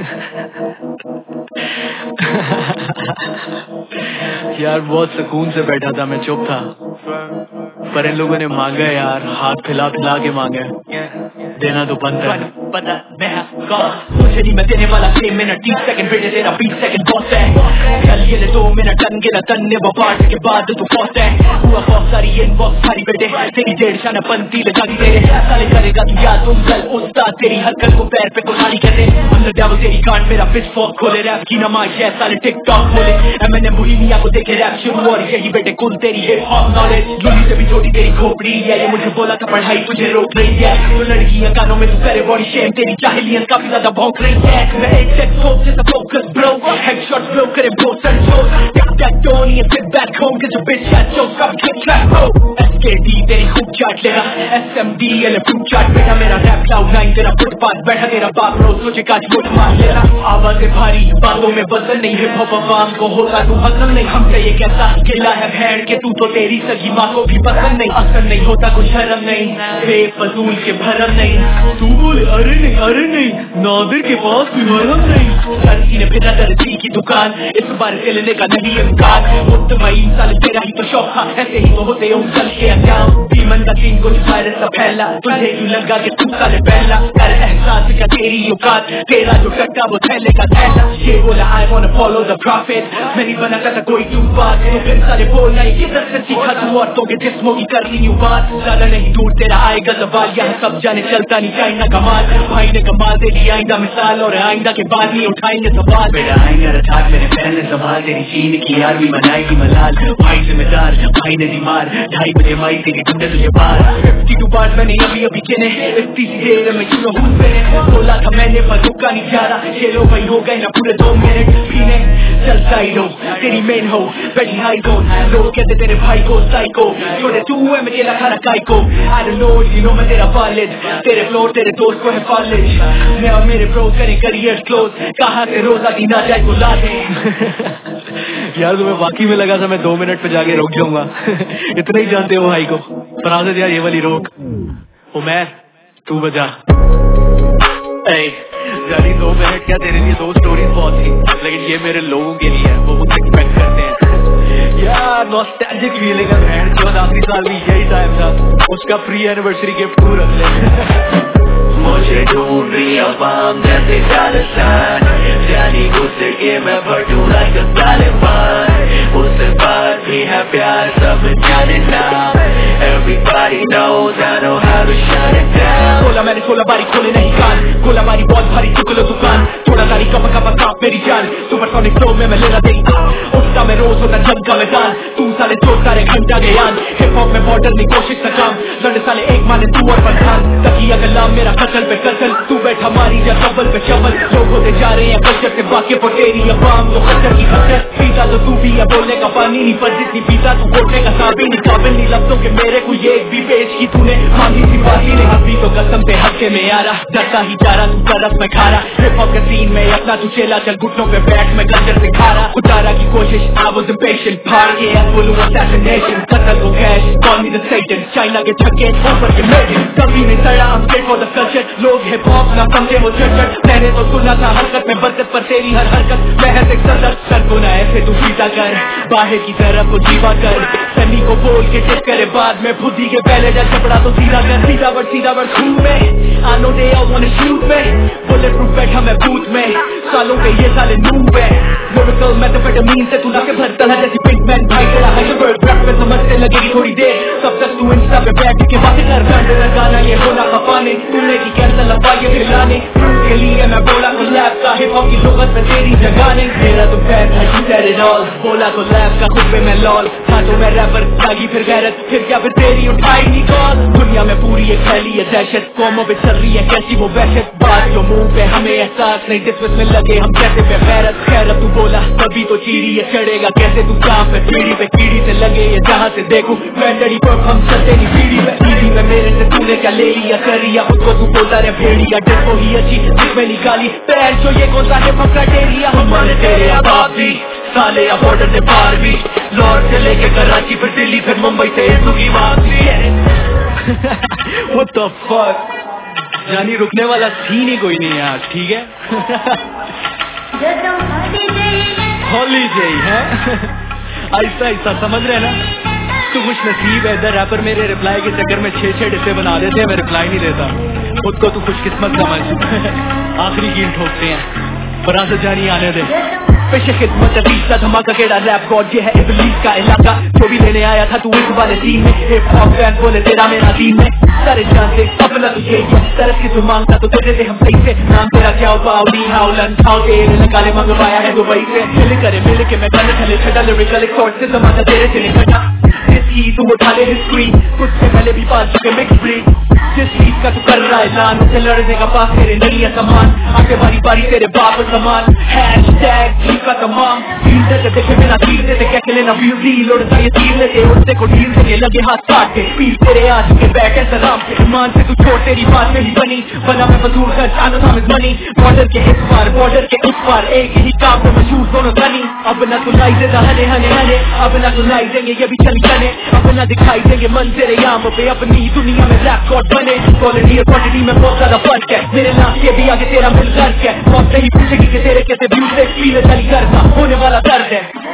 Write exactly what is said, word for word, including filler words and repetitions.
यार बहुत सुकून से बैठा था, मैं चुप था, पर इन लोगों ने मांगा यार, हाथ फैला फैला के मांगा, देना तो बनता है। पता मुझे नहीं मैं देने वाला छह मिनट तीस सेकंड बेटे तेरा बीस सेकंड बॉस है। चल ये ले दो मिनट टन गिरा तन्ने वो पार्ट के बाद तू फॉस्ट है। हुआ बहुत सारी इनबॉक्स सारी बेटे तेरी डेढ़ शाना पंती ले जाती तेरे साले करेगा तू याद तुम कल उस्ताद तेरी हरकत को पैर पे कुल्हाड़ी करे अंदर डेविल तेरी कांड मेरा पिच फॉक खोले रैप की नमाज है साले टिकटॉक खोले एमएनएम बोहेमिया को देखे रैप शुरू और यही बेटे कुल तेरी हिप हॉप नॉलेज लुली से भी छोटी तेरी खोपड़ी है। ये मुझे बोला था पढ़ाई तुझे रोक रही है तो लड़कियां कानों में तू करे बॉडी शेम तेरी जाहिलियत काफी ज्यादा भौंक रही है। मैं एक सेट फोक जैसा फोकस ब्रो हेडशॉट ब्लो करे both and shows tick tack Tony and sit back home get your bitch at show कब click clap bro S K D तेरी खूब चाट लेगा S M D L fruit chaat बेटा मेरा rap cloud nine तेरा footpath बैठा तेरा बाप रोज सोचे काट फुट मार लेगा आवाजें भारी बातों में वजन नहीं हिप हॉप आवाम को होता तू हसन नहीं हमसे ये कैसा गिला है भैंड के तू तो तेरी सगी माँ को भी पसंद नहीं असर नहीं होता कुछ शर्म नहीं बेफजूल के भरम नहीं तू बोले अरे नहीं अरे नहीं नादिर के पास भी मरम नहीं धरती ने फिरा दर्जी की दुकान इस बार से लेने का नहीं इम्कान मुतमईन साल तेरा ही तो शौक था ऐसे ही तो होते हो चल के अंजाम बीमन का किंग को वायरस सा फैला तुझे क्यों लगा कि तू साले पहला कर एहसास का तेरी औकात तेरा जो टट्टा वो थैले का थैला ये बोला I want to follow the profit मैं नहीं बना करता कोई तू बात तो फिर साले बोलना ये किधर से सीखा तू औरतों के जिस्मों की कर ली न्यू बात ज्यादा नहीं दूर तेरा आएगा सवाल यहाँ सब जाने चलता नहीं चाइना कमाल भाई ने कमाल दे दी आइंदा मिसाल और आइंदा के बाद नहीं उठाएंगे सवाल मेरा आएंगे रचाक मेरे पहले सवाल तेरी चीन की आर्मी मनाएगी मलाल भाई जिम्मेदार भाई ने दी मार ढाई बजे माई तेरी ढूंढे तुझे बार फिफ्टी टू बार मैंने अभी अभी गिने इतनी सी देर में क्यों हूँ मेरे बोला था मैंने पर रुका नहीं जा रहा ये लो भाई हो गए ना पूरे दो मिनट पीने चल साइड हो तेरी मेन हो बैठी हाई जोन लोग कहते तेरे भाई को साइको छोड़े तू है मैं केला खाना काय को I don't know you know मैं तेरा वालिद तेरे फ्लोर तेरे दोस्त को है कॉलेज मैं और मेरे ब्रो करें करियर क्लोज कहाँ से रोजा दी ना जाए बुला दे यार तुम्हें वाकई में लगा था मैं दो मिनट पे जाके रोक जाऊंगा इतना ही जानते हो भाई को पर आदत यार ये वाली रोक ओ मैं तू बजा जानी दो मिनट क्या तेरे लिए दो स्टोरीज बहुत थी लेकिन ये मेरे लोगों के लिए है वो मुझे एक्सपेक्ट करते हैं यार नॉस्टैल्जिक फीलिंग है बहन जो आखिरी साल में यही टाइम था उसका प्री एनिवर्सरी गिफ्ट तू रख ले मुझे ढूंढ रही अवाम जैसे जालसान जानी गुस्से के मैं भटू like a Taliban उससे बात भी है प्यार सब जाने ना everybody knows I know how to shut it down बोला मैंने सोलह बारी खोले नहीं कान गोला मारी बहुत भारी चुक लो दुकान थोड़ा तारी कपा कपा काप मेरी जान सुपरसोनिक फ्लो में मैं लेना दे उसका मैं रोज होता जंग का मैदान तू साले दो सारे घंटा गयान हिप हॉप में बॉर्डर नहीं कोशिश का काम लड़े साले एक माने तू और पठान तकिया गलाम मेरा कतल पे कतल तू बैठा मारी जा कबल पे चबल लोग होते जा रहे हैं कल्चर से बाकी पर तेरी अवाम तो खच्चर की खच्चर पीता तो तू भी है बोलने का पानी नहीं पर जितनी पीता तू बोलने का साबिन नहीं काबिल नहीं लफ्जों के मेरे को ये एक भी पेश की तूने मांगी सी बाती ने अभी तो कसम पे हक्के में आ रहा डरता ही जा रहा तू तरफ में खा रहा हिप हॉप के सीन में अपना तू चेला चल घुटनों पे बैठ में कल्चर से खा रहा उतारा की कोशिश I was impatient भार के full of assassination कतल को cash call me the Satan China के छक्के ऊपर के मेरे कभी नहीं सड़ा I'm scared for the culture लोग हिप हॉप ना समझे वो चट मैंने तो सुना था हरकत में बरकत पर तेरी हर हरकत महज एक सदर सर को ना ऐसे तू पीता कर बाहर की तरफ को जीवा कर सनी को बोल के टिप करे बाद में बुद्धि के पहले जा चपड़ा तो सीधा कर सीधा वर्ड सीधा वर्ड खून में I know they all wanna shoot me bullet proof बैठा मैं बूथ में सालों के ये साले नूब है lyrical methamphetamine से तू ना के भरता है जैसी पिंकमैन भाई तेरा हाइडरबर्ग रैप में समझने लगेगी थोड़ी देर तब तक तू इंस्टा पे बैठ के बातें कर गाने लगाना ये होना खपाने तूने की कैंसर लपाए फिलाने के लिए मैं बोला को लैप का हिप हॉप की लोगत में तेरी जगाने मेरा तो फैन है she said it all बोला को लैप का खुद पे मैं लॉल था तो मैं रैपर जागी फिर गैरत फिर क्या फिर तेरी उठाई नहीं कॉल दुनिया में पूरी एक फैली है दहशत कौमों पे चल रही है कैसी वो वहशत बात जो मुंह पे हमें एहसास नहीं डिस्मिस में लगे हम कैसे पे गैरत खैर अब तू बोला तभी तो चीरी ये चढ़ेगा कैसे तू काम पे पीढ़ी पे कीड़ी से लगे ये जहाँ से देखूं बैंडरी पर हम चलते नहीं पीढ़ी पे पीढ़ी में मेरे से तूने क्या ले लिया कर लिया उसको तू बोलता रे भेड़िया डिस्को ही अच्छी जिसमें निकाली पैर जो ये कौन सा है क्राइटेरिया हमारे तेरे अबाब भी साले या बॉर्डर से पार भी लॉर्ड से लेके कराची फिर दिल्ली फिर मुंबई से हिंदू की वापसी है What the fuck जानी रुकने वाला सीन ही कोई नहीं यार, ठीक है। हॉलीडे है ऐसा ऐसा समझ रहे ना तू, कुछ नसीब है इधर रैपर मेरे रिप्लाई के चक्कर में छह छह डिस्से बना देते हैं, मैं रिप्लाई नहीं देता, खुद को तू खुश किस्मत समझ। आखिरी गेम ठोकते हैं फराज जानी आने दे। पेशे खिदमत तीसरा धमाका केड़ा रैप गॉड ये है इब्लीस का इलाका, जो भी लेने आया था तू इस वाले सीन में, हिप हॉप फैन बोले तेरा मेरा दीन में, सारे जानते अपना तुझे तरस की तू मांगता तो तेरे हम सही से, नाम तेरा क्या पाओ नी हाउ लन हाउ तेरे निकाले मंगवाया है दुबई से, मिल करे मिल के मैं गले थले छड़ा लिरिकल शॉर्ट से जमाना तेरे से निकटा, जिसकी तू उठा ले हिस्ट्री कुछ से पहले भी पास चुके मिक्स ब्रीड, जिस चीज का तू कर रहा है लान उसे लड़ने का पास तेरे नहीं है समान, आगे बारी बारी तेरे बाप समान, हैशटैग जी का तमाम फील्ड से देखे बिना तीर देते क्या लेना व्यू डील उड़ता ये तीर लेते उड़ते को ढील से लगे हाथ काट के पीर तेरे आज के बैठ ऐसा राम के ईमान से तू छोड़ तेरी बात में ही बनी, बना मैं बसूर कर जानो था मैं बनी, बॉर्डर के इस पार बॉर्डर के उस पार एक ही काम में मशहूर दोनों बनी, अब ना तू लाई देता हने हने हने, अब ना तू लाई देंगे ये भी चल चले, अब ना दिखाई देंगे मन तेरे याम पे अपनी दुनिया में रैप गॉड बने, क्वालिटी और क्वांटिटी में बहुत ज्यादा फर्क है, मेरे नाम के भी आगे तेरा मिल गर्क है, बहुत सही पूछेगी कि तेरे कैसे व्यू से फील चली करना होने वाला दर्द है।